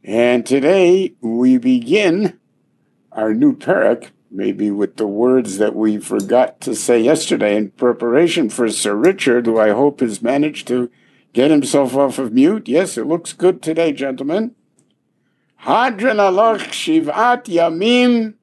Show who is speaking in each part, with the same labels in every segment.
Speaker 1: And today we begin our new parak, maybe with the words that we forgot to say yesterday in preparation for Sir Richard, who I hope has managed to get himself off of mute. Yes, it looks good today, gentlemen. Hadran aloch shivat yamim.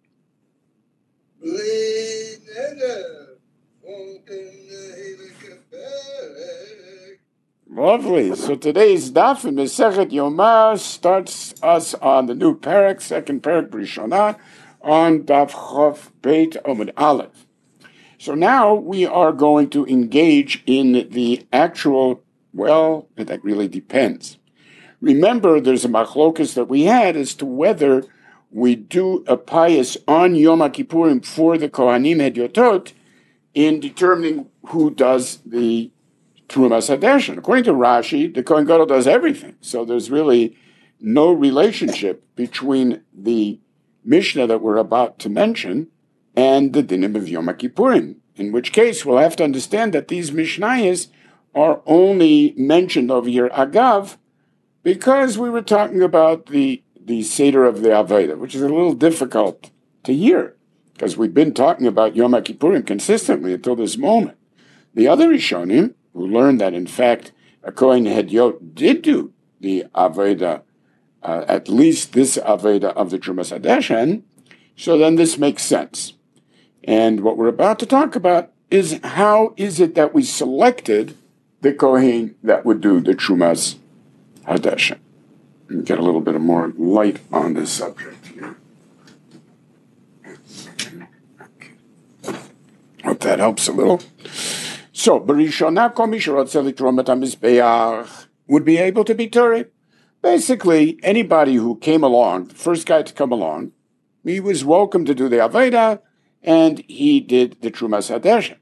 Speaker 1: Lovely. So today's daf in Masechet Yomah starts us on the new parak, second parak Rishonah, on daf Chof Beit Amud Aleph. So now we are going to engage in the actual, well, that really depends. Remember, there's a machlokas that we had as to whether we do a pious on Yom Kippurim for the Kohanim Hedyotot in determining who does the Trumas Hadeshen. According to Rashi, the Kohen Gadol does everything. So there's really no relationship between the Mishnah that we're about to mention and the Dinim of Yom Kippurim, in which case we'll have to understand that these Mishnayos are only mentioned over here, Agav, because we were talking about the Seder of the Avodah, which is a little difficult to hear, because we've been talking about Yom Kippurim consistently until this moment. The other Rishonim, who learned that, in fact, a Kohen Hedyot did do the Avodah, at least this Avodah of the Trumas Hadeshen, so then this makes sense. And what we're about to talk about is how is it that we selected the Kohen that would do the Trumas Hadeshen. And get a little bit of more light on this subject here. Hope that helps a little. So, Barishonah Kol Mishrotzeh Litromat HaMizbeach would be able to be Torah. Basically, anybody who came along, the first guy to come along, he was welcome to do the Avodah, and he did the Trumas Hadeshen.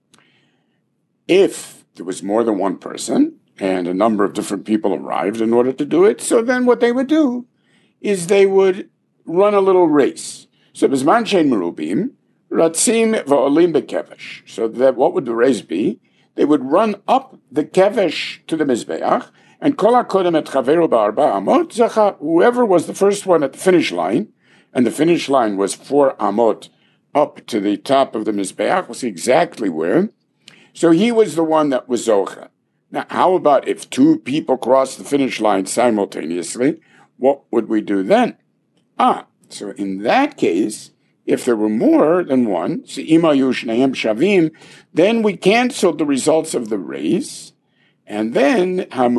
Speaker 1: If there was more than one person, and a number of different people arrived in order to do it, so then what they would do is they would run a little race. So, Bizman Shein Merubim, Ratzim va'olim bekevesh. So that what would the race be? They would run up the kevesh to the mizbeach, and kol hakodem et chaveru ba'arba amot zacha. Whoever was the first one at the finish line, and the finish line was 4 amot up to the top of the mizbeach, we'll see exactly where. So he was the one that was zocha. Now, how about if 2 people crossed the finish line simultaneously? What would we do then? So in that case, if there were more than one, then we canceled the results of the race, and then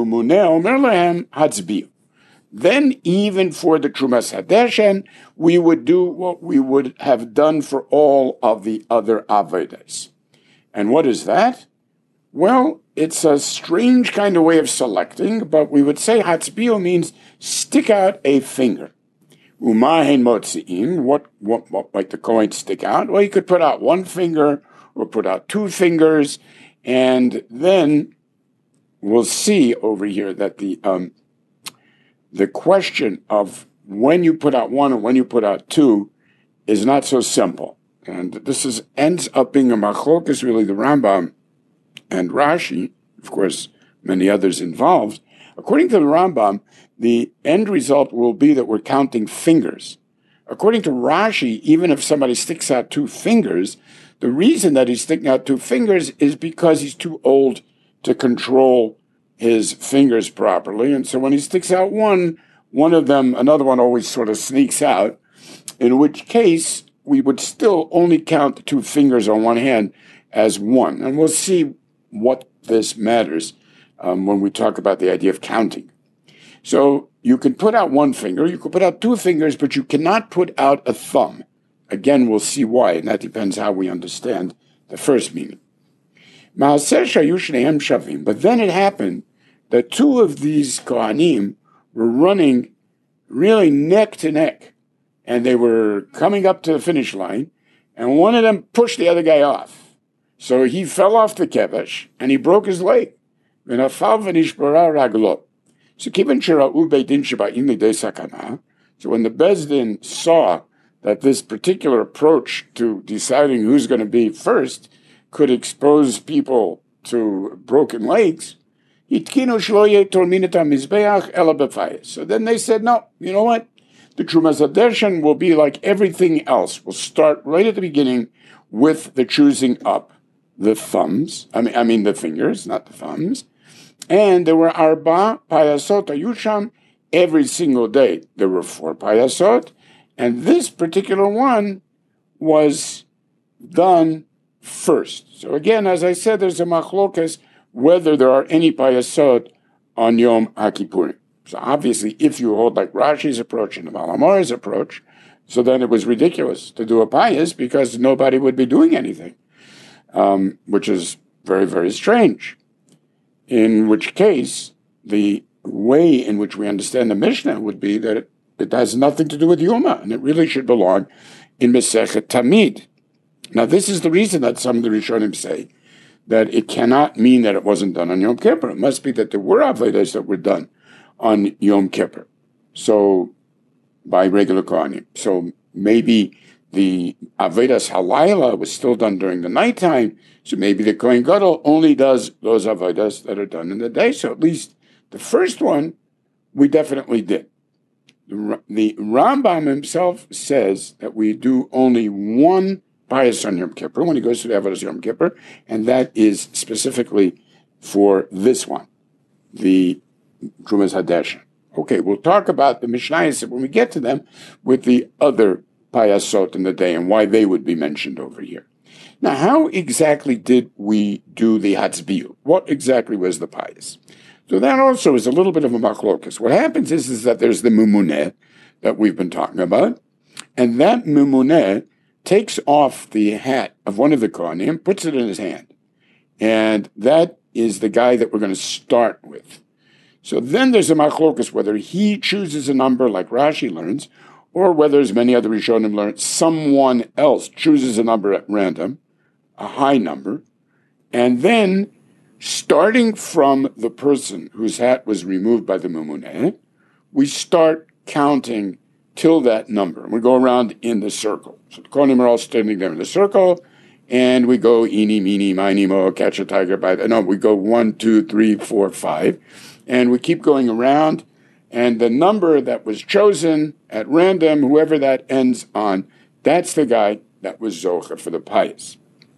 Speaker 1: then even for the Trumas Hadeshen, we would do what we would have done for all of the other Avodas. And what is that? Well, it's a strange kind of way of selecting, but we would say Hatzbiu means stick out a finger. Umahen motzi'im, what might the Kohen stick out? Well, you could put out 1 finger or put out 2 fingers, and then we'll see over here that the question of when you put out 1 and when you put out 2 is not so simple. And this ends up being a machlokas, really, the Rambam and Rashi, of course, many others involved. According to the Rambam, the end result will be that we're counting fingers. According to Rashi, even if somebody sticks out 2 fingers, the reason that he's sticking out 2 fingers is because he's too old to control his fingers properly. And so when he sticks out one of them, another one always sort of sneaks out, in which case we would still only count the 2 fingers on one hand as 1. And we'll see what this matters when we talk about the idea of counting. So you can put out 1 finger, you can put out 2 fingers, but you cannot put out a thumb. Again, we'll see why, and that depends how we understand the first meaning. But then it happened that 2 of these Kohanim were running really neck to neck, and they were coming up to the finish line, and one of them pushed the other guy off. So he fell off the kevesh, and he broke his leg. So when the Bezdin saw that this particular approach to deciding who's going to be first could expose people to broken legs, Hitkinu shloye torminata mizbeach ela b'fayis. So then they said, no, you know what? The Trumas Hadeshen will be like everything else. We'll start right at the beginning with the choosing up the thumbs. I mean the fingers, not the thumbs. And there were arba payasot ayusham every single day. There were 4 payasot, and this particular one was done first. So again, as I said, there's a machlokas whether there are any payasot on Yom HaKippurim. So obviously, if you hold like Rashi's approach and the Baal HaMaor's approach, so then it was ridiculous to do a payas because nobody would be doing anything, which is very, very strange. In which case, the way in which we understand the Mishnah would be that it has nothing to do with Yoma, and it really should belong in Masechet Tamid. Now, this is the reason that some of the Rishonim say that it cannot mean that it wasn't done on Yom Kippur. It must be that there were Avodas that were done on Yom Kippur, so by regular Kohanim. So maybe the Avodas Halayla was still done during the nighttime, so maybe the Kohen Gadol only does those Avodas that are done in the day. So at least the first one, we definitely did. The Rambam himself says that we do only one payas on Yom Kippur when he goes to the Avodas Yom Kippur, and that is specifically for this one, the Trumas Hadeshen. Okay, we'll talk about the Mishnayos when we get to them with the other payasot in the day and why they would be mentioned over here. Now, how exactly did we do the Hatzbiyu? What exactly was the payas? So that also is a little bit of a machlokas. What happens is that there's the mumuneh that we've been talking about, and that mumuneh takes off the hat of one of the Kohanim, puts it in his hand, and that is the guy that we're going to start with. So then there's a machlokas whether he chooses a number like Rashi learns, or whether, as many other Rishonim learn, someone else chooses a number at random, a high number, and then starting from the person whose hat was removed by the mumuneh, we start counting till that number. We go around in the circle. So the Kohanim are all standing there in the circle, and we go eeny, meeny, miny, mo, catch a tiger by the... No, we go 1, 2, 3, 4, 5, and we keep going around, and the number that was chosen at random, whoever that ends on, that's the guy that was Zocha for the payas.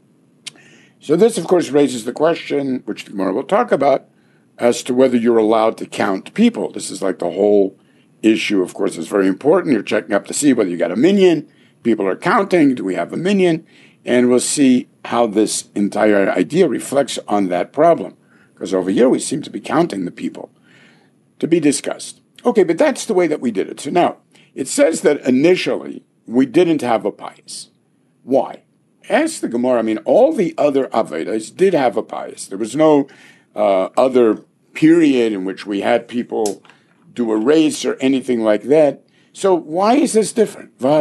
Speaker 1: So this, of course, raises the question, which the Gemara will talk about, as to whether you're allowed to count people. This is like the whole issue, of course, is very important. You're checking up to see whether you got a minyan. People are counting. Do we have a minyan? And we'll see how this entire idea reflects on that problem. Because over here, we seem to be counting the people. To be discussed. Okay, but that's the way that we did it. So now, it says that initially, we didn't have a payas. Why? Ask the Gemara. I mean, all the other Avedas did have a payas. There was no other period in which we had people do a race or anything like that. So why is this different? Why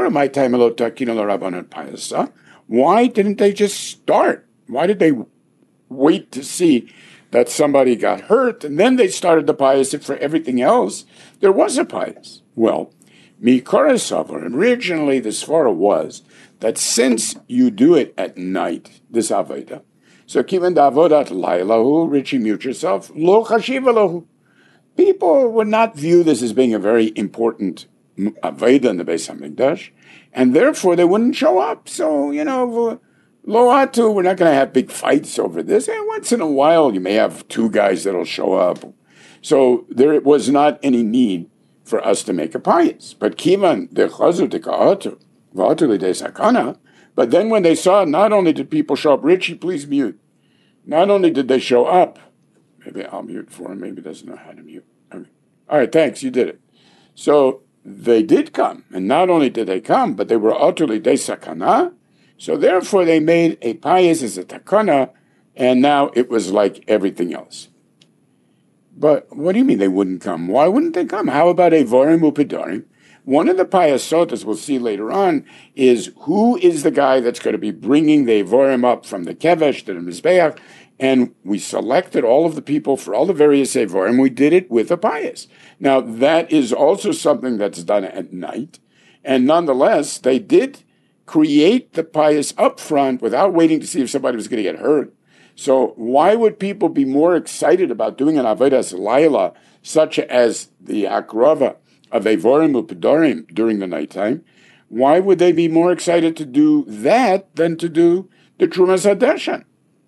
Speaker 1: didn't they just start? Why did they wait to see that somebody got hurt and then they started the payas? If for everything else, there was a payas. Well, Mikara Savar, originally the svara was that since you do it at night, this Aveda, so kivan da'avodat laylahu, Richie, mute yourself, lo chashiva lahu. People would not view this as being a very important Aveda in the Beis HaMikdash, and therefore they wouldn't show up. So, lo atu, we're not going to have big fights over this. And once in a while, you may have 2 guys that'll show up. So there was not any need for us to make a payas. But kivan dechazu deka'atu, v'atu l'dei sakana. But then when they saw, not only did people show up, Richie, please mute. Not only did they show up, maybe I'll mute for him, maybe he doesn't know how to mute. Okay. All right, thanks, you did it. So they did come, and not only did they come, but they were utterly de sakana, so therefore they made a payas as a takana, and now it was like everything else. But what do you mean they wouldn't come? Why wouldn't they come? How about Evorim uPedarim? One of the payasot, as we'll see later on, is who is the guy that's going to be bringing the Evorim up from the Kevesh to the Mizbeach, and we selected all of the people for all the various Evorim. We did it with a payas. Now, that is also something that's done at night, and nonetheless, they did create the payas up front without waiting to see if somebody was going to get hurt. So why would people be more excited about doing an Avodas Laila, such as the Akrava of Evorim Upedorim during the nighttime? Why would they be more excited to do that than to do the Trumas Hadeshen?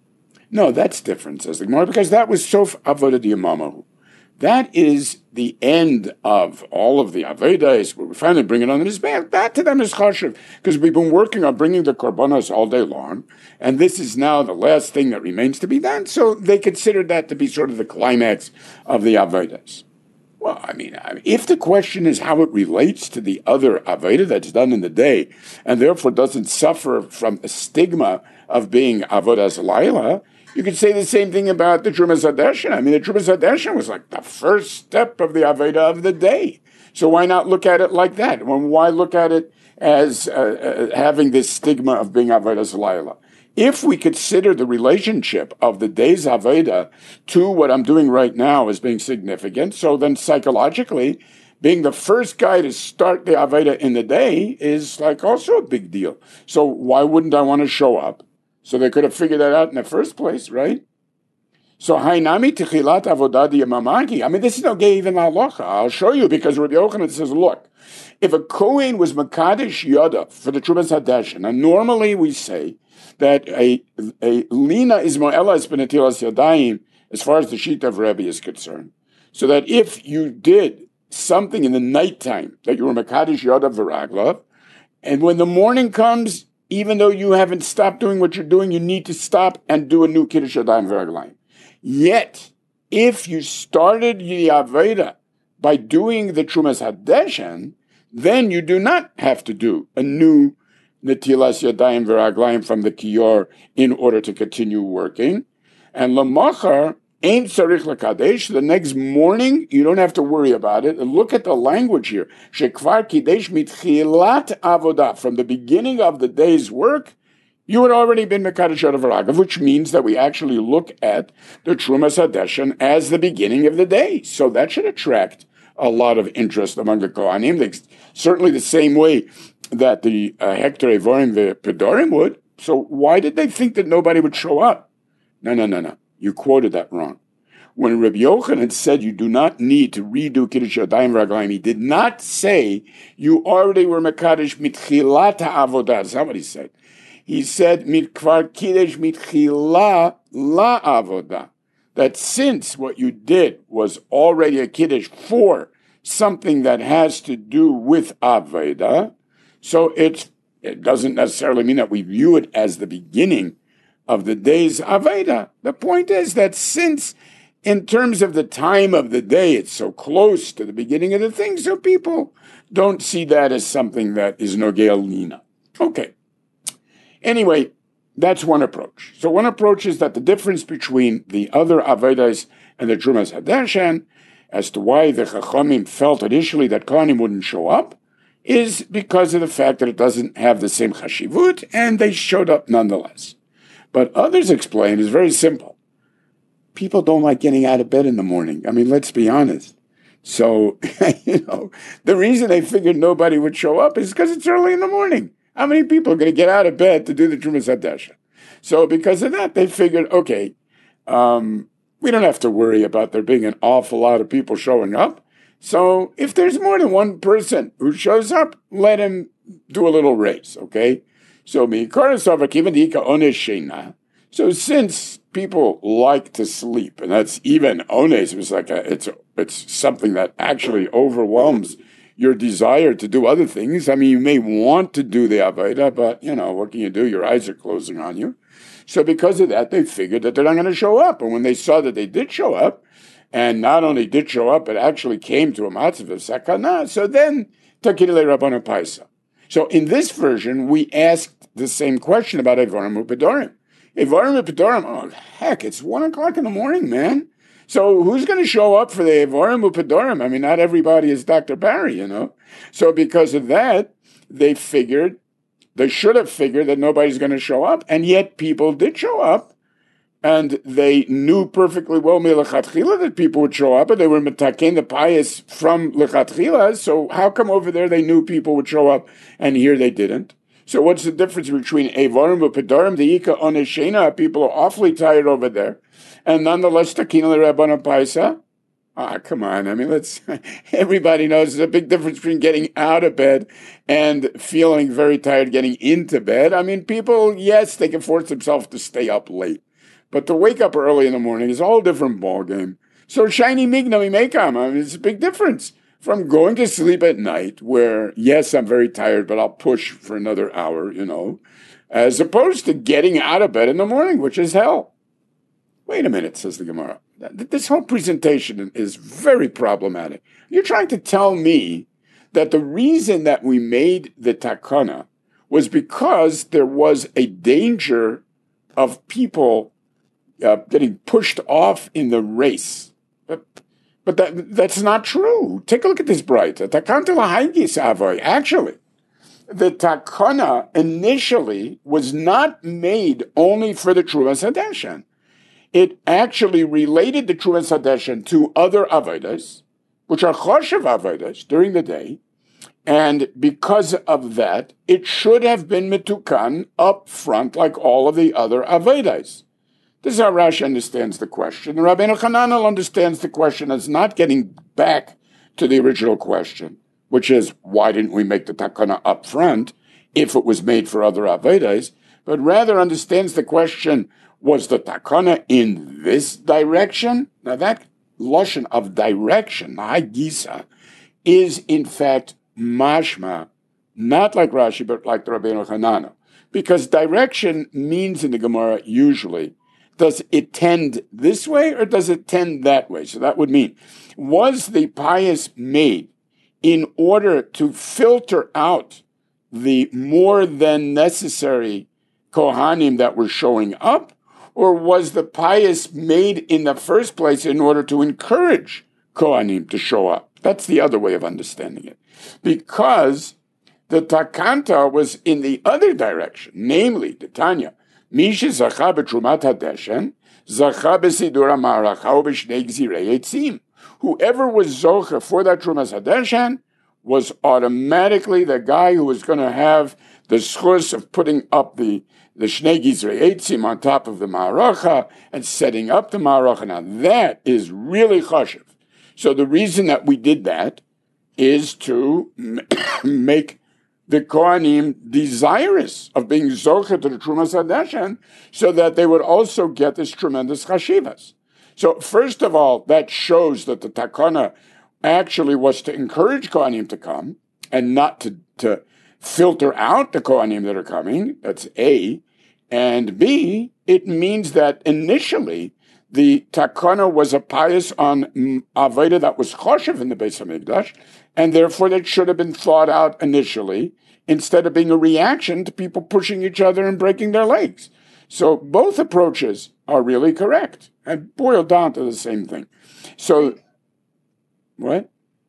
Speaker 1: No, that's different, says the Gemara, because that was Sof Avodah Yamamahu. That is the end of all of the Avedas. We finally bring it on the Mizbeach. That to them is chashuv, because we've been working on bringing the Korbanos all day long, and this is now the last thing that remains to be done, so they consider that to be sort of the climax of the Avedas. Well, I mean, if the question is how it relates to the other Aveda that's done in the day, and therefore doesn't suffer from a stigma of being Avodas Laila, you could say the same thing about the Trumas Hadeshen. I mean, the Trumas Hadeshen was like the first step of the Aveda of the day. So why not look at it like that? Why look at it as having this stigma of being Avodas Laila? If we consider the relationship of the day's Aveda to what I'm doing right now as being significant, so then psychologically, being the first guy to start the Aveda in the day is like also a big deal. So why wouldn't I want to show up? So they could have figured that out in the first place, right? So Hainami Techilat Avodah Yamamaki. I mean, this is no gay even halacha. I'll show you, because Rabbi Yochanan says, look, if a Kohen was Makadesh Yoda for the Trumas Hadeshen, and normally we say that a lina is mo'elas benetilas yadayim as far as the sheet of Rebbe is concerned. So that if you did something in the nighttime that you were Makadesh Yoda V'raglav, and when the morning comes, even though you haven't stopped doing what you're doing, you need to stop and do a new Kiddush Yadayim V'raglayim. Yet, if you started the Aveda by doing the Trumas Hadeshen, then you do not have to do a new Netilas Yadayim V'raglayim from the Kiyor in order to continue working. And Lamachar ain't Tzarich L'Kadesh. The next morning, you don't have to worry about it. And look at the language here. Shekvar Kidesh Mitchilat Avodah. From the beginning of the day's work, you had already been Mekadesh Yoda V'ragav, which means that we actually look at the Trumas Hadeshen as the beginning of the day. So that should attract a lot of interest among the Kohanim. Certainly the same way that the Hector Evorim the Pedorim would. So why did they think that nobody would show up? No. You quoted that wrong. When Rabbi Yochanan said you do not need to redo Kiddush Yadayim V'raglayim, he did not say you already were Mekadesh Mitchilat Avodah. That's not what he said. He said Mitkvar Kiddush Mitchila La Avodah. That since what you did was already a Kiddush for something that has to do with Aveda, so it doesn't necessarily mean that we view it as the beginning of the day's Aveda. The point is that since in terms of the time of the day, it's so close to the beginning of the thing, so people don't see that as something that is Nogea Lina. Okay. Anyway, that's one approach. So one approach is that the difference between the other Avedas and the Trumas Hadeshen, as to why the Chachamim felt initially that Kohanim wouldn't show up, is because of the fact that it doesn't have the same chashivut, and they showed up nonetheless. But others explain it's very simple. People don't like getting out of bed in the morning. I mean, let's be honest. So, the reason they figured nobody would show up is because it's early in the morning. How many people are going to get out of bed to do the Trumas Hadeshen? So because of that, they figured, okay, we don't have to worry about there being an awful lot of people showing up. So if there's more than one person who shows up, let him do a little race, okay? So so since people like to sleep, and that's even ones, it's something that actually overwhelms your desire to do other things. I mean, you may want to do the Aveda, but, what can you do? Your eyes are closing on you. So because of that, they figured that they're not going to show up. And when they saw that they did show up, and not only did show up, but actually came to a matzav of sakana, so then, Takidele Rabbanu Paisa. So in this version, we asked the same question about Evorim Upedorim. Evorim Upedorim, oh, heck, it's 1 o'clock in the morning, man. So who's going to show up for the Evorim Upedorim? I mean, not everybody is Dr. Barry, So because of that, they should have figured that nobody's going to show up, and yet people did show up, and they knew perfectly well Lechatchila that people would show up, and they were metaken the pious from Lechatchila, so how come over there they knew people would show up, and here they didn't? So what's the difference between Evarim and Pedarim? The Ika Oneshena, people are awfully tired over there. And nonetheless, Takina Rabbanan Paisa. Come on. I mean, everybody knows there's a big difference between getting out of bed and feeling very tired getting into bed. I mean, people, yes, they can force themselves to stay up late. But to wake up early in the morning is a whole different ballgame. So shiny mignami mekam, I mean, it's a big difference from going to sleep at night where, yes, I'm very tired, but I'll push for another hour, as opposed to getting out of bed in the morning, which is hell. Wait a minute, says the Gemara. This whole presentation is very problematic. You're trying to tell me that the reason that we made the takana was because there was a danger of people getting pushed off in the race. But that's not true. Take a look at this bright. Actually, the takana initially was not made only for the Trumas Hadeshen. It actually related the Trumas Hadeshen to other avodas, which are choshev avodas during the day, and because of that, it should have been metukan up front like all of the other avodas. This is how Rashi understands the question. Rabbeinu Hananel understands the question as not getting back to the original question, which is, why didn't we make the takana up front if it was made for other avodas, but rather understands the question, was the takana in this direction? Now that lashon of direction, ha'gisa, is in fact mashma, not like Rashi, but like the Rabbeinu Hananel. Because direction means in the Gemara usually, does it tend this way or does it tend that way? So that would mean, was the pious made in order to filter out the more than necessary Kohanim that were showing up? Or was the pious made in the first place in order to encourage Kohanim to show up? That's the other way of understanding it. Because the Takanta was in the other direction, namely, the Tanya, Misha zacha b'trumat hadeshen, zacha b'sidur ha'maracha u'b'shnei gzirei etzim. Whoever was zocha for that trumas hadeshen was automatically the guy who was going to have the schus of putting up the shnei gzirei etzim on top of the maracha and setting up the maracha. Now that is really chashiv. So the reason that we did that is to make the Kohanim desirous of being zocha to the Trumas Hadeshen so that they would also get this tremendous chashivas. So first of all, that shows that the takana actually was to encourage Kohanim to come and not to filter out the Kohanim that are coming. That's A. And B, it means that initially the takana was a pious on Aveda that was choshev in the Beis HaMikdash, and therefore that should have been thought out initially, instead of being a reaction to people pushing each other and breaking their legs. So both approaches are really correct and boil down to the same thing. So, what?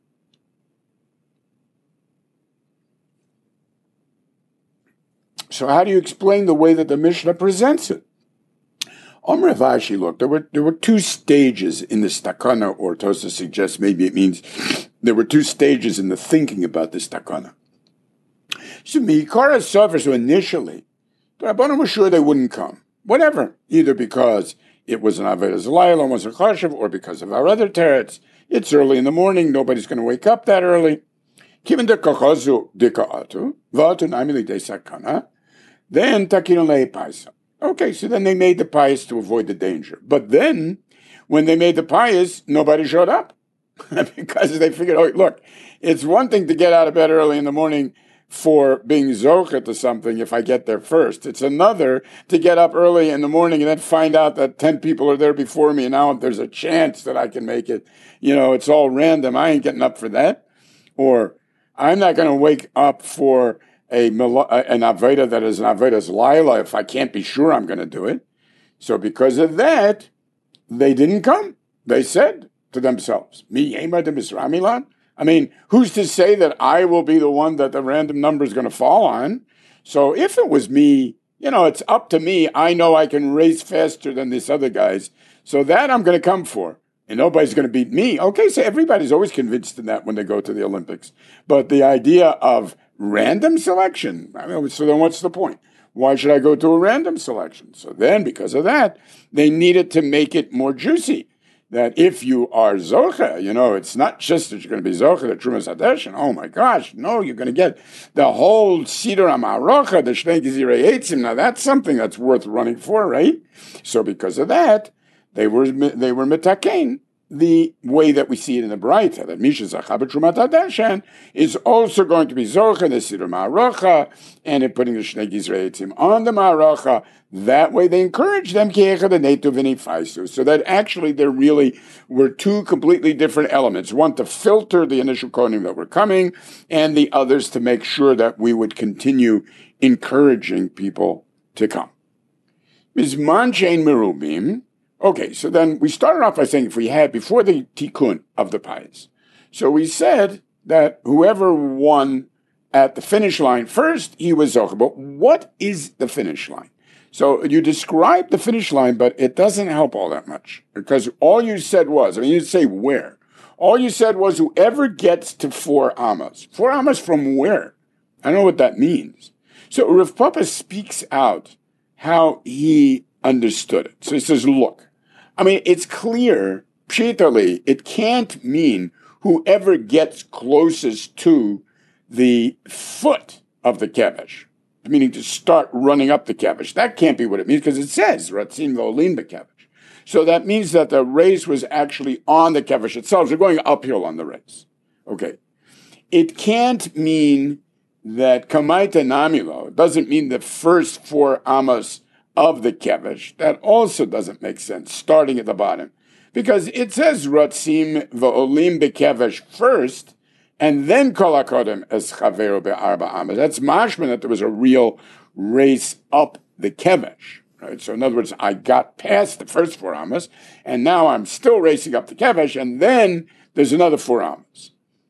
Speaker 1: So how do you explain the way that the Mishnah presents it? Rav Ashi, look, there were two stages in this takana, or Tosa suggests maybe it means there were two stages in the thinking about this takana. So Mikara suffer, so initially, the Rabbanim were sure they wouldn't come. Whatever, either because it was an Avedas Laila, was a Chashav, or because of our other teretz. It's early in the morning, nobody's going to wake up that early. Kiven de kachazu dika'atu, v'atu naimili de sakana, then takinu le'paisa. Okay, so then they made the pious to avoid the danger. But then, when they made the pious, nobody showed up. Because they figured, oh, look, it's one thing to get out of bed early in the morning for being zocha to something if I get there first. It's another to get up early in the morning and then find out that 10 people are there before me and now there's a chance that I can make it. It's all random. I ain't getting up for that. Or I'm not going to wake up for an Aveda that is an Aveda's Laila if I can't be sure I'm going to do it. So because of that, they didn't come. They said to themselves, Mi yema de Misramilan? I mean, who's to say that I will be the one that the random number is going to fall on? So if it was me, it's up to me. I know I can race faster than these other guys. So that I'm going to come for. And nobody's going to beat me. Okay, so everybody's always convinced in that when they go to the Olympics. But the idea of Random selection. I mean, so then what's the point? Why should I go to a random selection? So then, because of that, they needed to make it more juicy. That if you are Zocha, it's not just that you're going to be Zocha, the Trumas Hadesh, and oh my gosh, no, you're going to get the whole Siddur HaMarocha, the Shnei Gezirei Eitzim. Now that's something that's worth running for, right? So because of that, they were mitakein the way that we see it in the Braita, that Misha Zacha b'Trumat Hadeshen is also going to be Zocha, the Siddur Ma'arocha, and in putting the Shnei Gezirei Eitzim on the Ma'arocha. That way they encourage them, so that actually there really were two completely different elements. One to filter the initial kohanim that were coming, and the others to make sure that we would continue encouraging people to come. Mizman she'ein merubim. Okay, so then we started off by saying if we had, before the tikkun of the payas, so we said that whoever won at the finish line first, he was zocher. But what is the finish line? So you described the finish line, but it doesn't help all that much, because all you said was, you didn't say where. All you said was whoever gets to 4 amas. 4 amas from where? I don't know what that means. So Rav Papa speaks out how he understood it. So he says, look, it's clear, pshitali, it can't mean whoever gets closest to the foot of the kevesh, meaning to start running up the kevesh. That can't be what it means, because it says, Ratzim V'olin B'kevesh. So that means that the race was actually on the kevesh itself. They're going uphill on the race. Okay. It can't mean that Kamaita Namilo, it doesn't mean the first 4 amas of the kevesh. That also doesn't make sense, starting at the bottom. Because it says Ratzim V'olim B'kevesh first, and then Kol HaKodem es Chaveru Be'arba Amas. That's mashman that there was a real race up the kevesh. Right? So in other words, I got past the first 4 amas, and now I'm still racing up the kevesh, and then there's another 4 amas.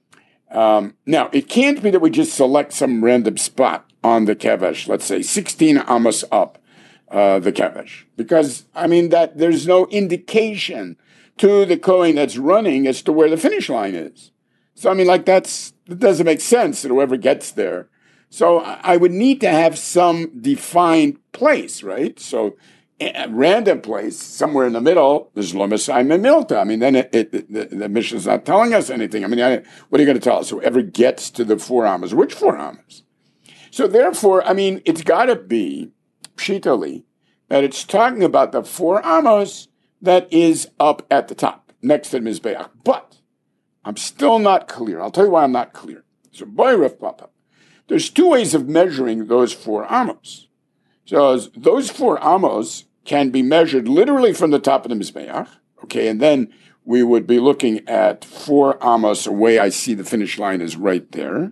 Speaker 1: Now, it can't be that we just select some random spot on the kevesh, let's say 16 amas up the kevesh, because, that there's no indication to the Kohen that's running as to where the finish line is. So, that doesn't make sense that whoever gets there. So I would need to have some defined place, right? So a random place, somewhere in the middle, there's Lomasai Memilta. Then the Mishnah's not telling us anything. What are you going to tell us? Whoever gets to the 4 amas. Which 4 amas? So therefore, it's got to be, pshitali, that it's talking about the 4 amas that is up at the top, next to the Mizbeach. But I'm still not clear. I'll tell you why I'm not clear. So, boy, Rav Papa, there's 2 ways of measuring those 4 amos. So those 4 amos can be measured literally from the top of the Mizbeach, okay, and then we would be looking at 4 amos away. I see the finish line is right there.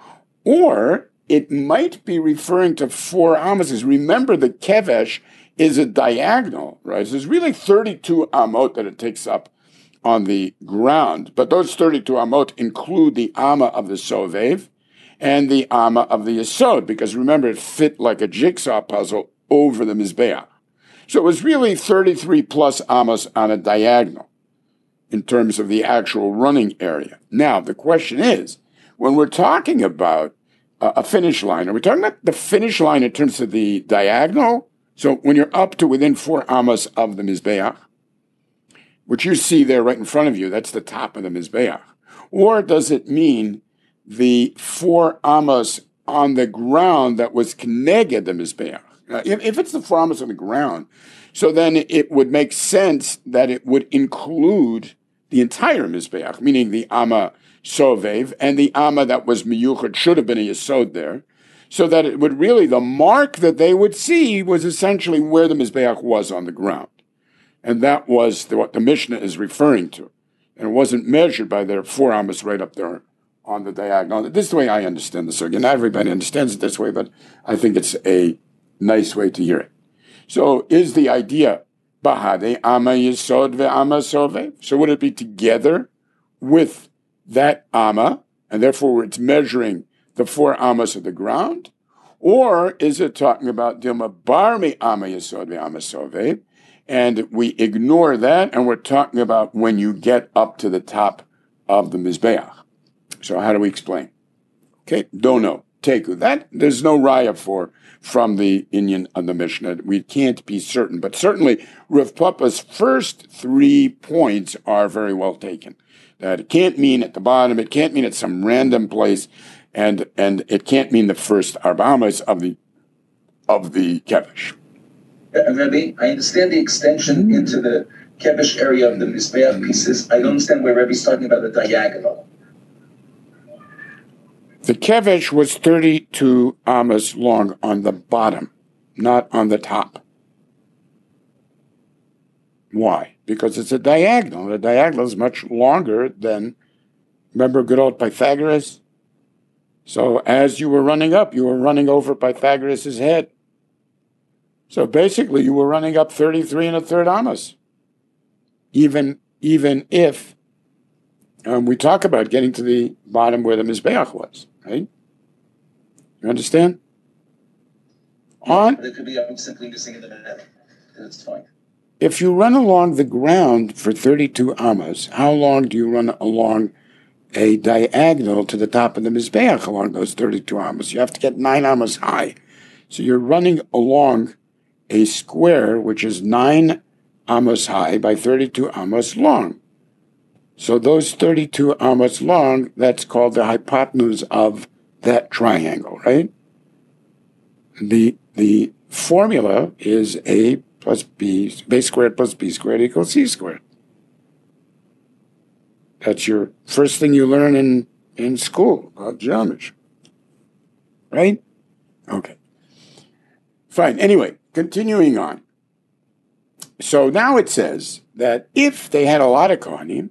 Speaker 1: Or it might be referring to 4 amos. Because remember, the kevesh is a diagonal, right? So there's really 32 amot that it takes up on the ground, but those 32 amot include the amma of the sovev and the amma of the yesod, because remember, it fit like a jigsaw puzzle over the mizbeach. So it was really 33 plus amos on a diagonal in terms of the actual running area. Now, the question is, when we're talking about a finish line, are we talking about the finish line in terms of the diagonal? So when you're up to within 4 amos of the mizbeach, which you see there right in front of you, that's the top of the Mizbeach. Or does it mean the 4 amos on the ground that was Kneged the Mizbeach? If it's the 4 amos on the ground, so then it would make sense that it would include the entire Mizbeach, meaning the Amma Sovev and the Amma that was Miyuchad, should have been a Yesod there, so that it would really, the mark that they would see was essentially where the Mizbeach was on the ground. And that was what the Mishnah is referring to. And it wasn't measured by their 4 amos right up there on the diagonal. This is the way I understand the sugya. Not everybody understands it this way, but I think it's a nice way to hear it. So is the idea, Bahade Amma Yesod ve'Amma Sove? So would it be together with that Amma, and therefore it's measuring the 4 amos of the ground? Or is it talking about Dilma Barmi Amma Yesod ve'Amma Sove? And we ignore that, and we're talking about when you get up to the top of the Mizbeach. So how do we explain? Okay, don't know. teku. That there's no raya for from the Inyan of the Mishnah. We can't be certain, but certainly Rav Papa's first 3 points are very well taken. That it can't mean at the bottom, it can't mean at some random place, and it can't mean the first arbamas of the kevish.
Speaker 2: Rebbe, I understand the extension into the kevish area of the Mizbeach pieces. I don't understand where Rebbe's talking about the diagonal.
Speaker 1: The kevish was 32 amas long on the bottom, not on the top. Why? Because it's a diagonal. The diagonal is much longer than, remember good old Pythagoras? So as you were running up, you were running over Pythagoras' head. So basically you were running up 33 1/3 amas. Even if we talk about getting to the bottom where the Mizbeach was, right? You understand?
Speaker 2: There could be I'm simply missing in the middle. That's fine.
Speaker 1: If you run along the ground for 32 amas, how long do you run along a diagonal to the top of the Mizbeach along those 32 amas? You have to get 9 amas high. So you're running along a square which is 9 amas high by 32 amas long. So those 32 amas long, that's called the hypotenuse of that triangle, right? The formula is A plus B, base squared plus B squared equals C squared. That's your first thing you learn in school about geometry, right? Okay. Fine. Anyway, continuing on. So now it says that if they had a lot of Kohanim,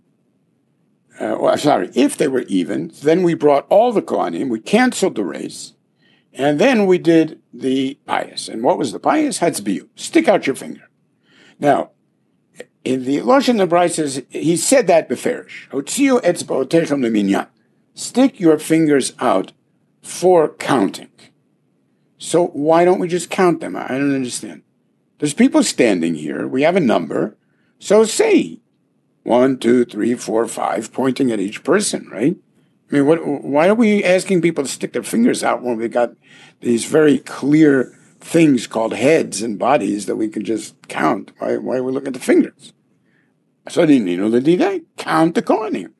Speaker 1: if they were even, then we brought all the Kohanim, we canceled the race, and then we did the pious. And what was the pious? Hatzbiu. Stick out your finger. Now, in the Lashon Nebrai says, he said that beferish. Hotziu etzba'otechem leminyan. Stick your fingers out for counting. So why don't we just count them? I don't understand. There's people standing here. We have a number. So say 1, 2, 3, 4, 5, pointing at each person, right? I mean, why are we asking people to stick their fingers out when we got these very clear things called heads and bodies that we can just count? Why are we looking at the fingers? So the count the Kohanim.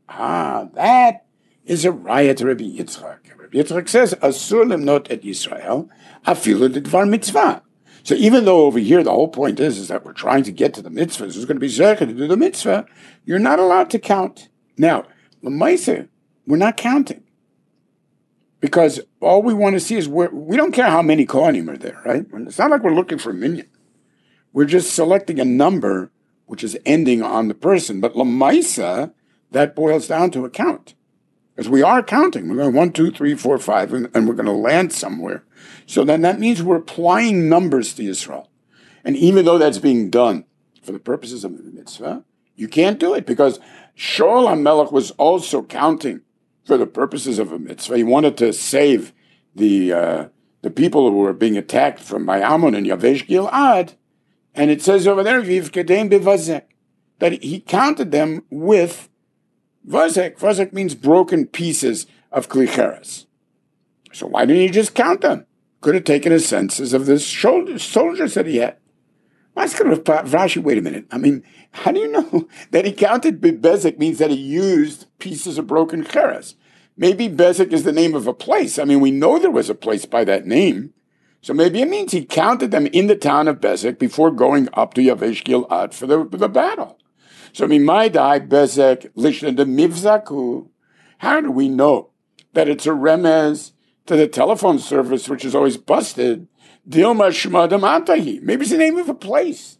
Speaker 1: That is a riot to Rabbi Yitzchak. Rabbi Yitzchak says, Asur limnot et Yisrael, afilu lidvar mitzvah. So even though over here the whole point is that we're trying to get to the mitzvahs, who's going to be zecher to do the mitzvah, you're not allowed to count. Now, l'maaseh, we're not counting. Because all we want to see is, we don't care how many Kohanim are there, right? It's not like we're looking for a minyan. We're just selecting a number which is ending on the person. But l'maaseh, that boils down to a count. Because we are counting. We're going 1, 2, 3, 4, 5, and we're going to land somewhere. So then that means we're applying numbers to Yisrael. And even though that's being done for the purposes of the mitzvah, you can't do it because Shaul HaMelech was also counting for the purposes of a mitzvah. He wanted to save the people who were being attacked from by Ammon and Yavesh Gilad. And it says over there, Vivkedeim bevazek, that he counted them with vazek. Vazek means broken pieces of klicheres. So why didn't he just count them? Could have taken his senses of the soldiers that he had. Rashi, wait a minute. I mean, how do you know that he counted Bezek means that he used pieces of broken cheres? Maybe Bezek is the name of a place. I mean, we know there was a place by that name. So maybe it means he counted them in the town of Bezek before going up to Yavesh Gilad for the battle. So, I mean, Maidai, Bezek, Lishna de Mivzaku. How do we know that it's a remez to the telephone service, which is always busted? Dilma Shmadam Antahi. Maybe it's the name of a place.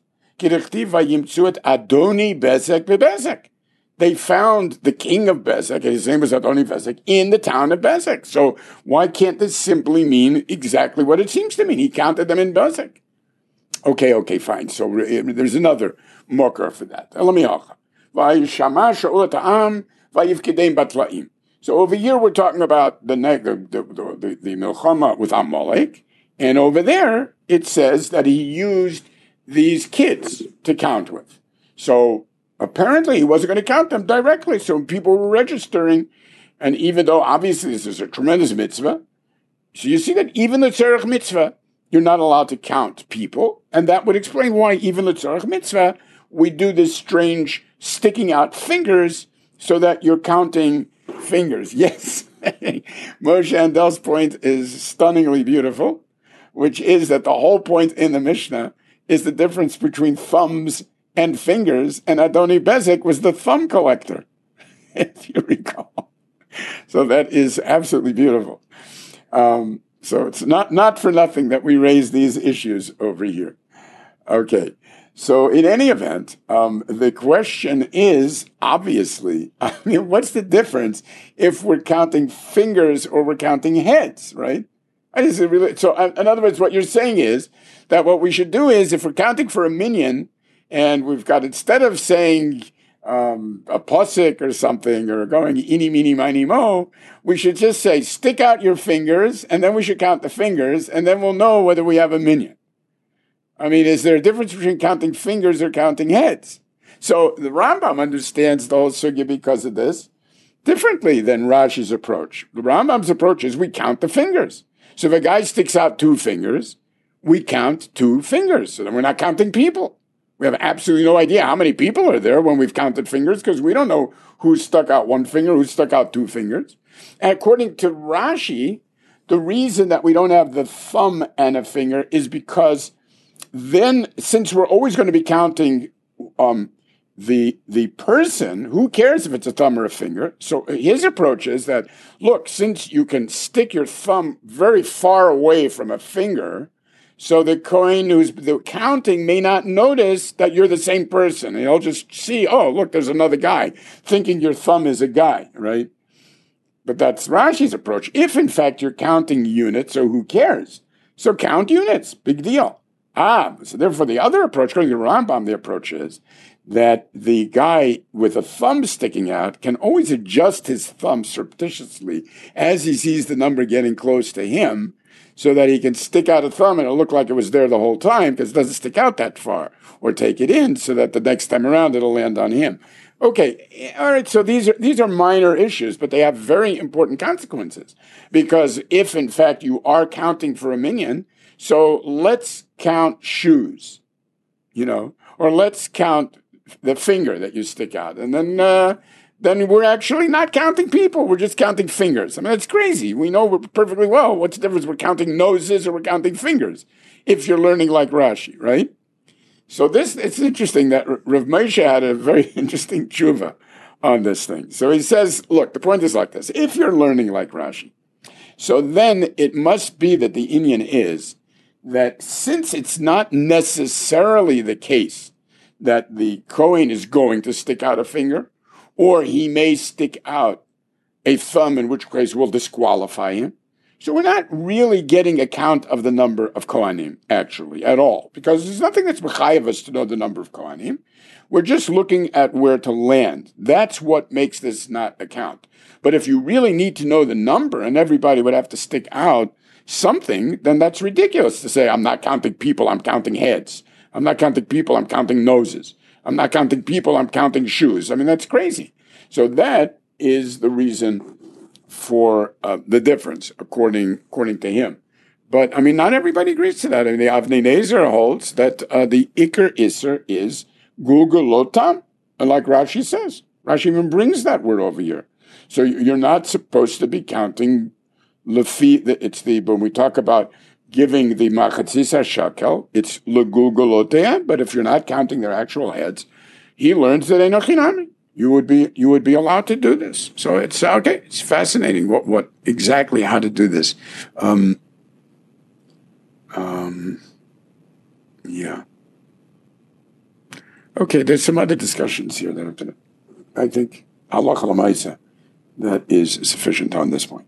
Speaker 1: Adoni Bezek bebezek. They found the king of Bezek, and his name was Adoni Bezek, in the town of Bezek. So why can't this simply mean exactly what it seems to mean? He counted them in Bezek. Okay, fine. So there's another mocker for that. So over here we're talking about the Milchama with Amalek. And over there, it says that he used these kids to count with. So apparently he wasn't going to count them directly. So people were registering. And even though obviously this is a tremendous mitzvah, So you see that even the tzarech mitzvah, you're not allowed to count people. And that would explain why even the tzarech mitzvah, we do this strange sticking out fingers so that you're counting fingers. Yes, Moshe Andel's point is stunningly beautiful, which is that the whole point in the Mishnah is the difference between thumbs and fingers, and Adoni Bezek was the thumb collector, if you recall. So that is absolutely beautiful. So it's not for nothing that we raise these issues over here. Okay, so in any event, the question is, obviously, what's the difference if we're counting fingers or we're counting heads, right? So in other words, what you're saying is that what we should do is, if we're counting for a minyan, and we've got, instead of saying a posik or something, or going eeny, meeny, miny, mo, we should just say, stick out your fingers, and then we should count the fingers, and then we'll know whether we have a minyan. I mean, is there a difference between counting fingers or counting heads? So the Rambam understands the whole sugya because of this differently than Rashi's approach. The Rambam's approach is we count the fingers. So if a guy sticks out 2 fingers, we count 2 fingers. So then we're not counting people. We have absolutely no idea how many people are there when we've counted fingers, because we don't know who stuck out 1 finger, who stuck out 2 fingers. And according to Rashi, the reason that we don't have the thumb and a finger is because then, since we're always going to be counting the person, who cares if it's a thumb or a finger? So his approach is that, look, since you can stick your thumb very far away from a finger, so the Kohen who's the counting may not notice that you're the same person. And he'll just see, oh, look, there's another guy, thinking your thumb is a guy, right? But that's Rashi's approach. If, in fact, you're counting units, so who cares? So count units, big deal. So therefore the other approach, according to Rambam, the approach is that the guy with a thumb sticking out can always adjust his thumb surreptitiously as he sees the number getting close to him, so that he can stick out a thumb and it'll look like it was there the whole time, because it doesn't stick out that far, or take it in so that the next time around it'll land on him. Okay, all right, so these are minor issues, but they have very important consequences, because if in fact you are counting for a minyan, so let's count shoes, or let's count the finger that you stick out, and then we're actually not counting people. We're just counting fingers. I mean, that's crazy. We know perfectly well what's the difference. We're counting noses or we're counting fingers, if you're learning like Rashi, right? So it's interesting that Rav Moshe had a very interesting tshuva on this thing. So he says, look, the point is like this. If you're learning like Rashi, so then it must be that the inyan is that since it's not necessarily the case that the Kohen is going to stick out a finger, or he may stick out a thumb, in which case we'll disqualify him. So we're not really getting a count of the number of Kohanim, actually, at all, because there's nothing that's mechayev us to know the number of Kohanim. We're just looking at where to land. That's what makes this not a count. But if you really need to know the number and everybody would have to stick out something, then that's ridiculous to say, I'm not counting people, I'm counting heads. I'm not counting people, I'm counting noses. I'm not counting people, I'm counting shoes. I mean, that's crazy. So that is the reason for the difference, according to him. But, I mean, not everybody agrees to that. I mean, the Avnei Nezer holds that the Iker Isser is Gulgulotam, like Rashi says. Rashi even brings that word over here. So you're not supposed to be counting Lefi, when we talk about giving the Machatzis HaShakel, it's Legulgulotean, but if you're not counting their actual heads, he learns that Enochinami. You would be allowed to do this. So it's okay. It's fascinating what exactly how to do this. Yeah. Okay, there's some other discussions here that I think halacha l'maisa that is sufficient on this point.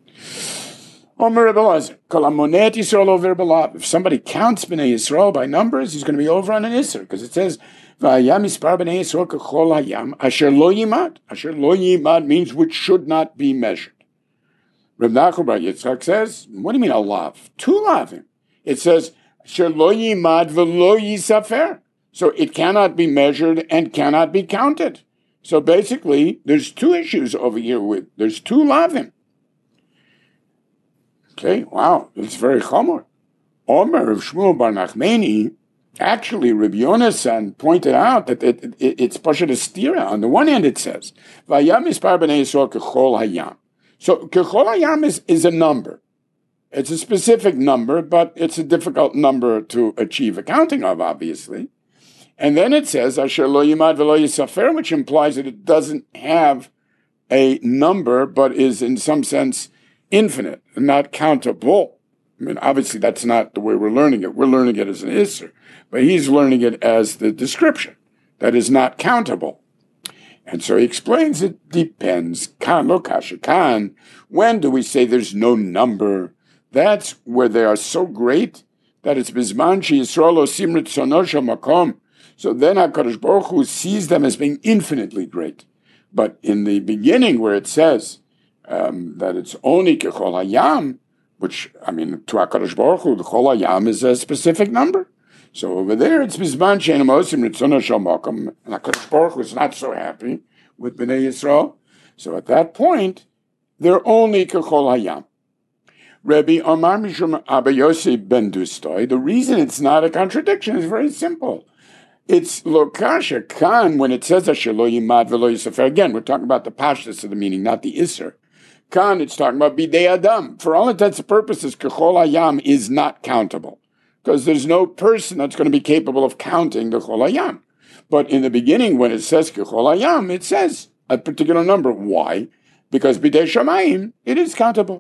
Speaker 1: If somebody counts Bnei Yisrael by numbers, he's going to be over on an Isser, because it says, Asher lo yimad. Asher lo yimad means which should not be measured. Reb Nachman bar Yitzchak says, what do you mean a lav? 2 lavim. It says, Asher lo yimad v'lo yisafer. So it cannot be measured and cannot be counted. So basically, there's 2 issues over here there's 2 lavim. Okay, wow, it's very chomer. Omer of Shmuel Bar Nachmani, actually, Rabbi Yonasan pointed out that it's Pashat Estira. On the one hand, it says, Vayam Mispar B'nei Yisrael Kechol Hayam. So, Kechol Hayam is a number. It's a specific number, but it's a difficult number to achieve accounting of, obviously. And then it says, Asher Lo Yimad V'Lo Yisafer, which implies that it doesn't have a number, but is in some sense infinite and not countable. I mean, obviously, that's not the way we're learning it. We're learning it as an Isser, but he's learning it as the description that is not countable. And so he explains it depends. Kan lo kasha kan. When do we say there's no number? That's where they are so great that it's bizman she Yisrael osim ritzono shel makom. So then HaKadosh Baruch Hu sees them as being infinitely great. But in the beginning, where it says that it's only kechol hayam, which, I mean, to HaKadosh Baruch Hu, the Chol Hayam is a specific number. So over there, it's Bizman She'en Mosim Ritzono Shel Makom, and HaKadosh Baruch Hu is not so happy with Bnei Yisrael. So at that point, they're only Kechol Hayam. Rebbe Omar Mishum Abba Yossi Ben Dustoi, the reason it's not a contradiction is very simple. It's Lokasha Kan, when it says Asher Lo Yimad V'Lo Yisafer. Again, we're talking about the pashtus of the meaning, not the Isser. Kan, it's talking about Bidei Adam. For all intents and purposes, Kechol Hayam is not countable, because there's no person that's going to be capable of counting the Chol Hayam. But in the beginning, when it says Kechol Hayam, it says a particular number. Why? Because Bidei Shamayim, it is countable.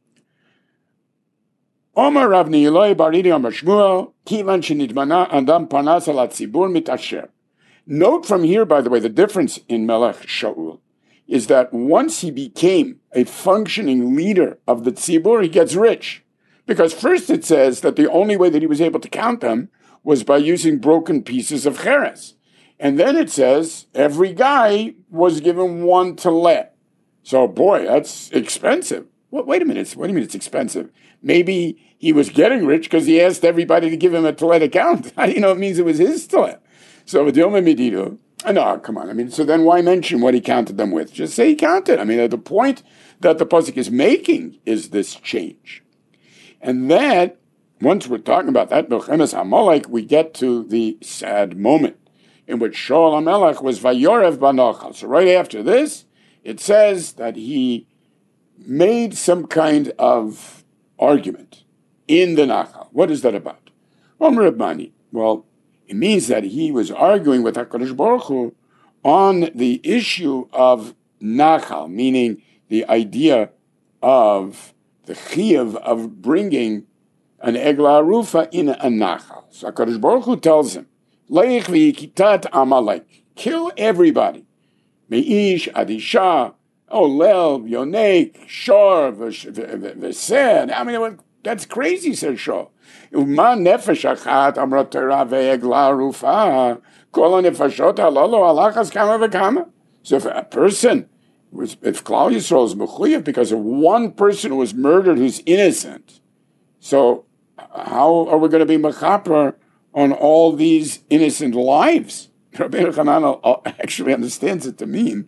Speaker 1: Omer Rav Niloi Baridi Omer Shmuel, Kivan Shenidmana Adam Parnas Alat Tzibur Mitasher. Note from here, by the way, the difference in Melech Shaul is that once he became a functioning leader of the tzibur, he gets rich. Because first it says that the only way that he was able to count them was by using broken pieces of cheres. And then it says every guy was given one telet. So, boy, that's expensive. Wait a minute. What do you mean it's expensive? Maybe he was getting rich because he asked everybody to give him a telet account. How do you know it means it was his telet? So, with Yom Medidu, no, come on. I mean, so then why mention what he counted them with? Just say he counted. I mean, the point that the pasuk is making is this change. And that, once we're talking about that, Milchemes HaMolech, we get to the sad moment in which Shaul HaMelech was Vayorev Banachal. So right after this, it says that he made some kind of argument in the Nachal. What is that about? Omer Rabbani. Well, it means that he was arguing with HaKadosh Baruch Hu on the issue of Nachal, meaning the idea of the chiyuv of bringing an egla arufa in a Nachal. So HaKadosh Baruch Hu tells him, Leich v'yikitat Amalek, kill everybody. Me'ish, Adisha, Olel, Yonek, Shor, V'sed. I mean, that's crazy, says Shaul. Uma nefesh achat amrat Torah ve'egla rufa kol nefashot halalo alachas kama v'kama. So if a person if Klal Yisrael is mechuyev because of one person who was murdered who's innocent, so how are we going to be mechaper on all these innocent lives? Rabbi Hanan actually understands it to mean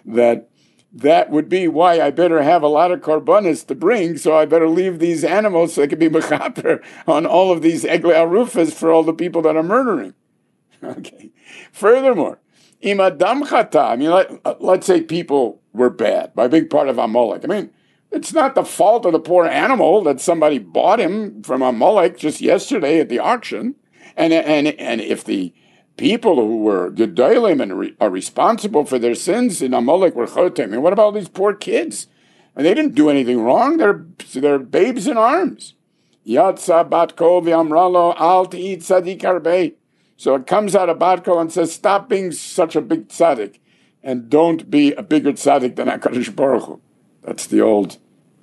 Speaker 1: that would be why I better have a lot of karbanis to bring, so I better leave these animals so I can be mechaper on all of these egle arufas for all the people that are murdering. Okay. Furthermore, im adam chata, I mean, let's say people were bad, by a big part of Amalek. I mean, it's not the fault of the poor animal that somebody bought him from Amalek just yesterday at the auction, and if the people who were gedolim and are responsible for their sins in Amalek were chotem. I mean, what about all these poor kids? And they didn't do anything wrong. They're babes in arms. Yatsa batko v'amralo al te'it tzadik arbei. So it comes out of batko and says, stop being such a big tzaddik and don't be a bigger tzaddik than HaKadosh Baruch Hu. That's the old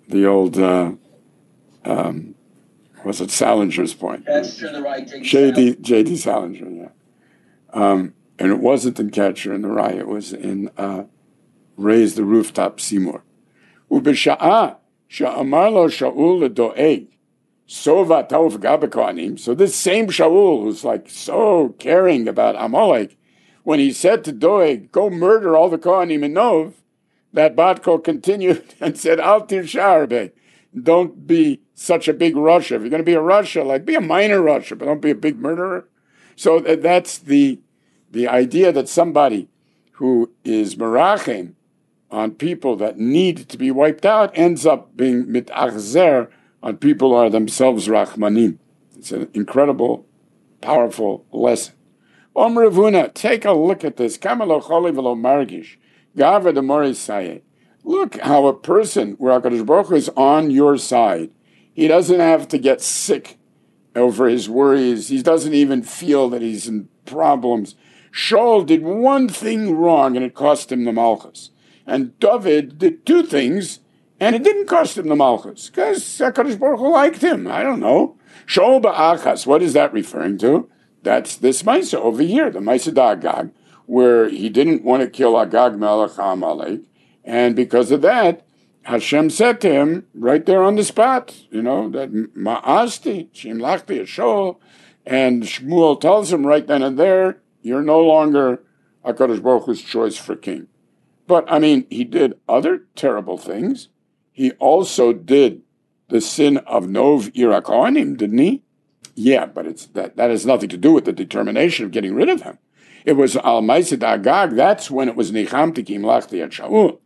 Speaker 1: was it Salinger's point? J.D. Salinger, yeah. And it wasn't in Catcher in the Rye, it was in Raise the Rooftop Seymour. Ubisha'ah sha'amar lo Shaul ledoeg sova tov gabekohanim. So this same Shaul, who's like so caring about Amalek, when he said to Doeg, go murder all the Kohanim in Nov, that Batko continued and said, Al tirshar be, don't be such a big Russia. If you're going to be a Russia, like be a minor Russia, but don't be a big murderer. So that's the idea that somebody who is merachim on people that need to be wiped out ends up being mitachzer on people who are themselves rachmanim. It's an incredible, powerful lesson. Om Ravuna, take a look at this. Kamalo choli v'lo margish. Gavra de Morisayeh. Look how a person where HaKadosh Baruch Hu is on your side, he doesn't have to get sick over his worries. He doesn't even feel that he's in problems. Shaul did one thing wrong and it cost him the Malchus. And David did two things and it didn't cost him the Malchus because HaKadosh Baruch Hu liked him. I don't know. Shaul ba'achas, what is that referring to? That's this Maisa over here, the Maisa d'Agag, where he didn't want to kill Agag Melech Amalek. And because of that, Hashem said to him right there on the spot, that Ma'asti, Shimlachti Shaul, and Shmuel tells him right then and there, you're no longer HaKadosh Baruch Hu's choice for king. But, he did other terrible things. He also did the sin of Nov Ira Kohanim, didn't he? Yeah, but that has nothing to do with the determination of getting rid of him. It was Al Maisid Agag, that's when it was Nicham Tikim Lachti at Shaul.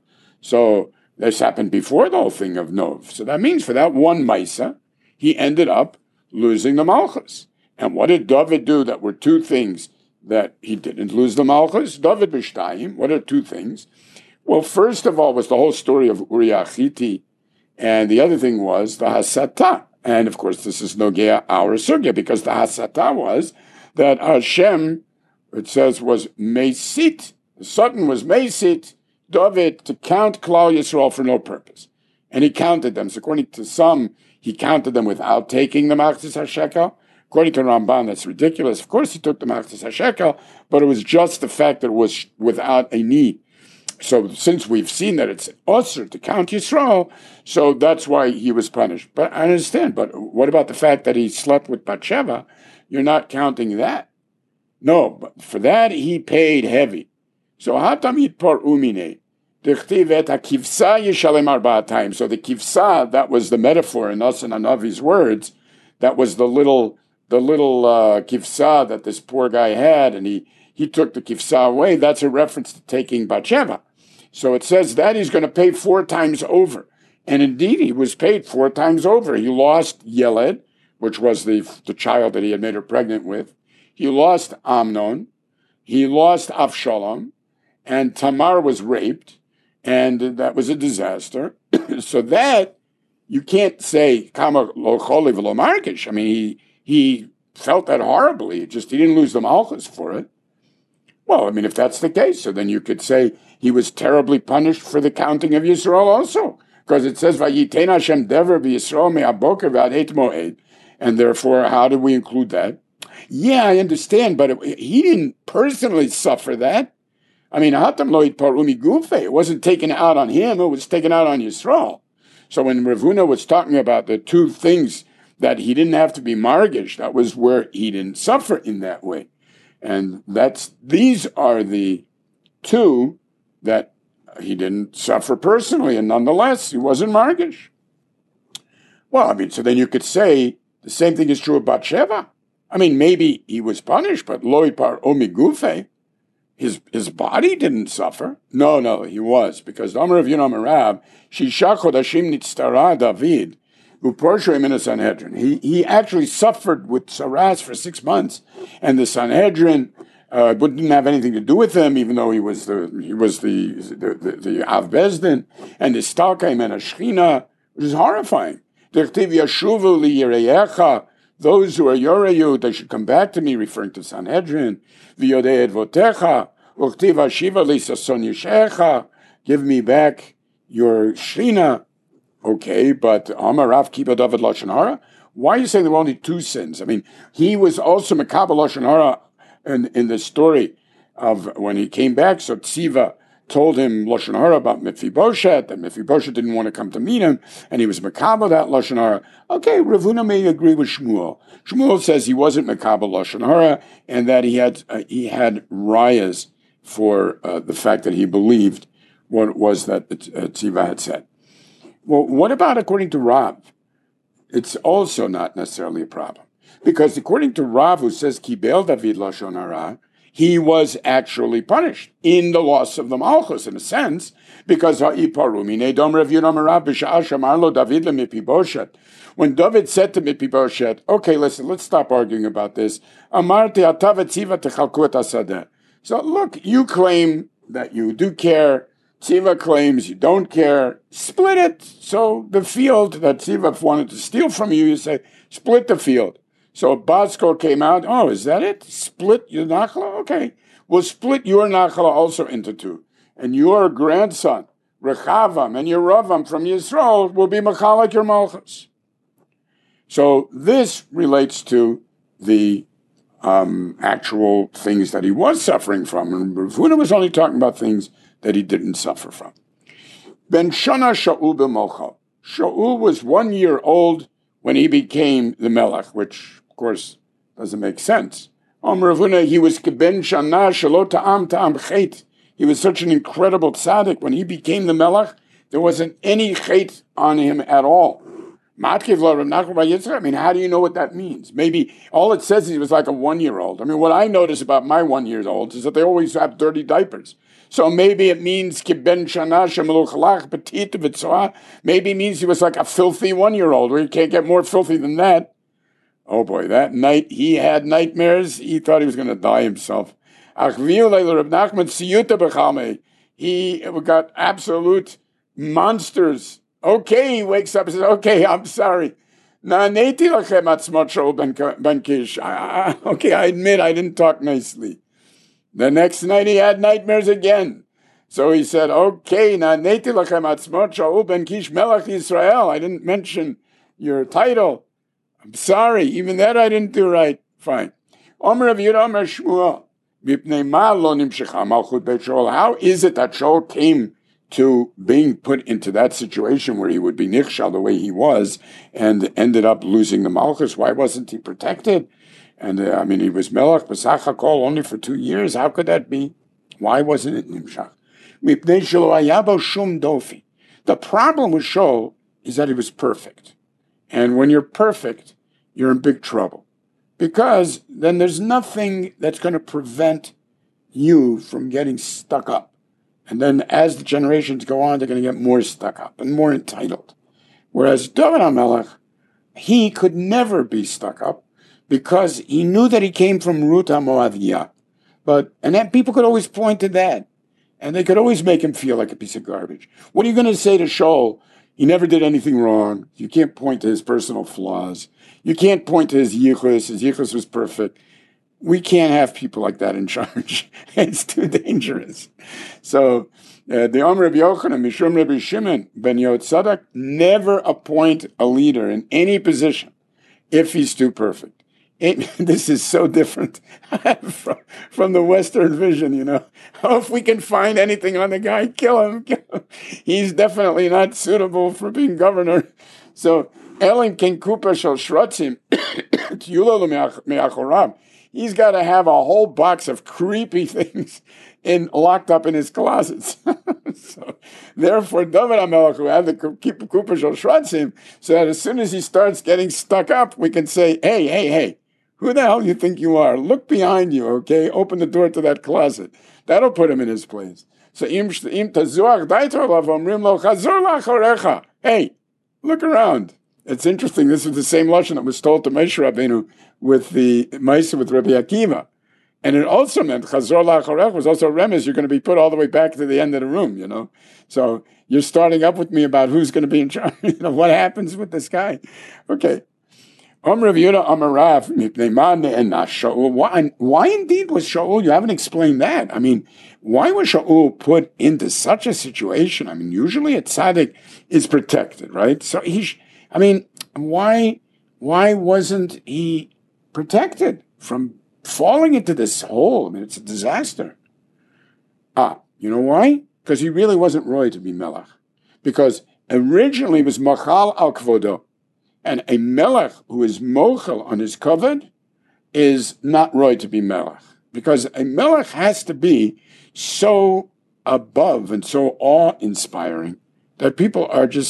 Speaker 1: So this happened before the whole thing of Nov. So that means for that one Maisa, he ended up losing the Malchus. And what did David do that were two things that he didn't lose the Malchus? David B'shtayim, what are two things? Well, first of all was the whole story of Uriah Chiti, and the other thing was the Hasatah. And of course, this is Nogea our Sugya, because the Hasatah was that Hashem, it says, was Mesit. The Satan was Mesit David to count Klal Yisrael for no purpose. And he counted them. So according to some, he counted them without taking the Machzis HaShekel. According to Ramban, that's ridiculous. Of course, he took the Machzis HaShekel, but it was just the fact that it was without a need. So since we've seen that it's usher to count Yisrael, so that's why he was punished. But I understand, but what about the fact that he slept with Bathsheba? You're not counting that. No, but for that he paid heavy. So hatamid por umine. So the kivsa, that was the metaphor in Nasan Hanavi's words, that was the little kivsa that this poor guy had, and he took the kivsa away. That's a reference to taking Bathsheba. So it says that he's going to pay 4 times over. And indeed, he was paid 4 times over. He lost Yeled, which was the child that he had made her pregnant with. He lost Amnon. He lost Avshalom. And Tamar was raped. And that was a disaster. So that, you can't say, Kama lo choli v'lo markish. He felt that horribly. He didn't lose the Malchus for it. Well, if that's the case, so then you could say he was terribly punished for the counting of Yisrael also. Because it says, Vayitein Hashem dever b'Yisrael me'aboker v'ad et moed. And therefore, how do we include that? Yeah, I understand, but he didn't personally suffer that. Hatam lo yitparu migufe. It wasn't taken out on him, it was taken out on Yisrael. So when Ravuna was talking about the two things that he didn't have to be margish, that was where he didn't suffer in that way. And these are the two that he didn't suffer personally, and nonetheless, he wasn't margish. Well, so then you could say the same thing is true of Bathsheba. Maybe he was punished, but lo yipar omigufe, his body didn't suffer. No, he was, because the Amar of Yonam Arab, Shisha chodashim nitztara David, uporsho in a Sanhedrin. He actually suffered with saras for 6 months, and the Sanhedrin didn't have anything to do with him, even though he was the Av Bezdin, and the Stalkaim and Ashchina, which is horrifying. Dechtiv yashuvu liyireyecha, those who are Yoreyu, they should come back to me, referring to Sanhedrin. V'yodei edvotecha, uchtiv hashiva li sason yishecha, give me back your Shechina. Okay, but Amarav Kiba David Lashon Hara? Why are you saying there were only 2 sins? He was also Makabel Lashon Hara in the story of when he came back. So Tziva told him Lashon Hara about Mephibosheth, and Mephibosheth didn't want to come to meet him, and he was Makabel that Lashon Hara. Okay, Ravuna may agree with Shmuel. Shmuel says he wasn't Makabel Lashon Hara, and that he had rayas for the fact that he believed what it was that Tziva had said. Well, what about according to Rav? It's also not necessarily a problem. Because according to Rav, who says, Kibel David Lashon Hara, he was actually punished in the loss of the Malchus, in a sense, because when David said to Mephibosheth, okay, listen, let's stop arguing about this. So look, you claim that you do care, Tziva claims you don't care, split it. So the field that Tziva wanted to steal from you, you say, split the field. So Baskor came out, oh, is that it? Split your Nachla? Okay. We'll split your Nachla also into two. And your grandson, Rechavam, and your Ravam from Yisrael will be Machalak your Malchus. So this relates to the actual things that he was suffering from. And Rav Huna was only talking about things that he didn't suffer from. Ben Shana Shaul b'Mochel. Shaul was 1 year old when he became the Melech, which, of course, doesn't make sense. Rav Huna, he was Ben Shana Shelo Ta'am Chet. He was such an incredible tzaddik. When he became the Melech, there wasn't any chet on him at all. I mean, how do you know what that means? Maybe all it says is he was like a 1 year old. I mean, what I notice about my 1 year olds is that they always have dirty diapers. So maybe it means maybe it means he was like a filthy 1 year old, where you can't get more filthy than that. Oh boy, that night he had nightmares. He thought he was going to die himself. He got absolute monsters. Okay, he wakes up and says, okay, I'm sorry. Okay, I admit I didn't talk nicely. The next night he had nightmares again. So he said, okay, I didn't mention your title. I'm sorry, even that I didn't do right. Fine. How is it that Shaul came to being put into that situation where he would be nichshal the way he was and ended up losing the Malchus? Why wasn't he protected? And he was Melech B'sach HaKol only for 2 years. How could that be? Why wasn't it Nimshach? The problem with Shaul is that he was perfect. And when you're perfect, you're in big trouble. Because then there's nothing that's going to prevent you from getting stuck up. And then as the generations go on, they're going to get more stuck up and more entitled. Whereas David HaMelech, he could never be stuck up because he knew that he came from Ruth HaMoaviyah. And then people could always point to that. And they could always make him feel like a piece of garbage. What are you going to say to Shaul? He never did anything wrong. You can't point to his personal flaws. You can't point to his yichus. His yichus was perfect. We can't have people like that in charge. It's too dangerous. So the Omer Rabbi Yochanan, Mishum Rabbi Shimon ben Yotzadak, never appoint a leader in any position if he's too perfect. This is so different from the Western vision, you know. Oh, if we can find anything on the guy, kill him. He's definitely not suitable for being governor. So, Elim King Kupa shall shrutzim, he's got to have a whole box of creepy things locked up in his closets. So, therefore, David HaMelech, who had to keep Kupa shall shrutzim, so that as soon as he starts getting stuck up, we can say, hey, who the hell do you think you are? Look behind you, okay? Open the door to that closet. That'll put him in his place. So, hey, look around. It's interesting. This is the same lashon that was told to Moshe Rabbeinu with the Maaseh with Rabbi Akiva. And it also meant, Chazor la'achorecha was also a remez, you're going to be put all the way back to the end of the room, you know? So, you're starting up with me about who's going to be in charge, what happens with this guy. Okay. Why indeed was Shaul? You haven't explained that. I mean, why was Shaul put into such a situation? I mean, usually a tzaddik is protected, right? So why wasn't he protected from falling into this hole? I mean, it's a disaster. You know why? Because he really wasn't roy to be melech. Because originally it was machal al kvodo. And a melech who is mochel on his kavod is not right to be melech. Because a melech has to be so above and so awe-inspiring that people are just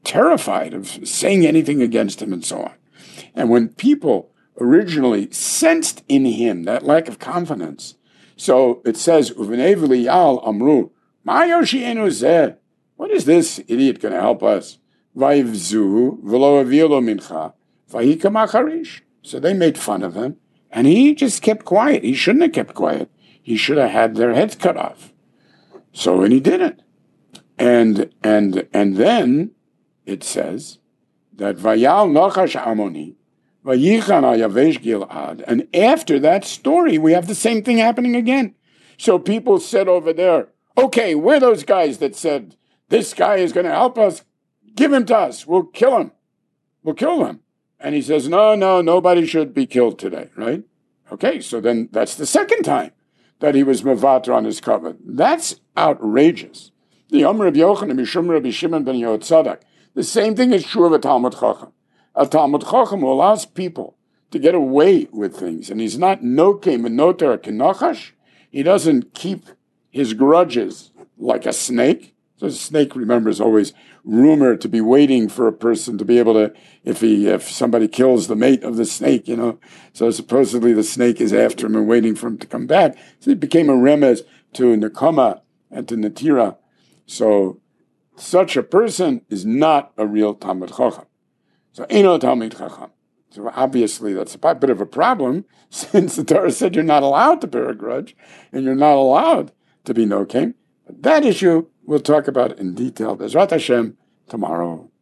Speaker 1: terrified of saying anything against him and so on. And when people originally sensed in him that lack of confidence, so it says, Uvenei v'liyal amru, ma yoshienu zeh? What is this idiot going to help us? Vayivzuhu v'lo avilo mincha v'hika macharish. So they made fun of him, and he just kept quiet. He shouldn't have kept quiet. He should have had their heads cut off. So, and he didn't. And then it says that Vayal Nachash Amoni, Vayichan Yavesh Gilad, and after that story, we have the same thing happening again. So people said over there, okay, we're those guys that said, this guy is going to help us, give him to us, we'll kill him. We'll kill him. And he says, no, nobody should be killed today, right? Okay, so then that's the second time that he was mevater on his covenant. That's outrageous. The Omer of Yochanan, Mishum Rabbi Shimon ben Yotzadak. The same thing is true of a Talmud Chacham. A Talmud Chacham who allows people to get away with things, and he's not nokem and noter kenochash. He doesn't keep his grudges like a snake. So a snake, remember, is always rumored to be waiting for a person to be able to, if somebody kills the mate of the snake, So supposedly the snake is after him and waiting for him to come back. So it became a remez to Nekoma and to Natira. So such a person is not a real Talmud Chacham. So Eino Talmud Chacham. So obviously that's a bit of a problem, since the Torah said you're not allowed to bear a grudge and you're not allowed to be nokem. That issue we'll talk about in detail, Bezrat Hashem, tomorrow.